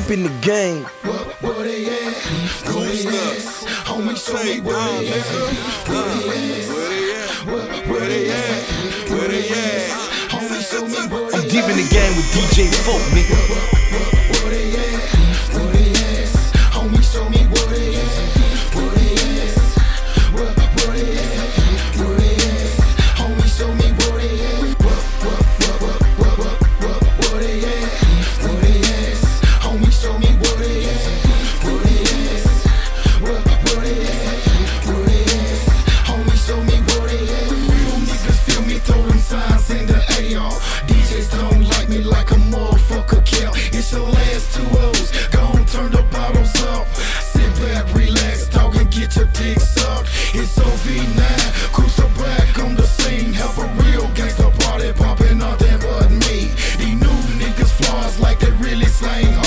deep in the game. Where they at? Where they at? Homie, show me where they at. Where they at? Where they at? Homie, show me where they at. I'm deep in the game with DJ Folk, nigga. Where they at? Where they at? Homie, show me where they at. Where they at? Where they at? Where they at? Homie, show me where they at. Where they at? Where they at? Homie, show me where they at. Where they at? Where they at? Where they at? Homie, show me where they at. Real niggas feel me, throw them signs in the AR. DJs don't like me like a motherfucker kill. It's your last 2 O's, gon' turn the bottles up. Sit back, relax, dog, and get your dick sucked. It's OV9, cruise the back on the scene. Have a real gangsta party poppin', nothing but me. These new niggas flaws like they really slang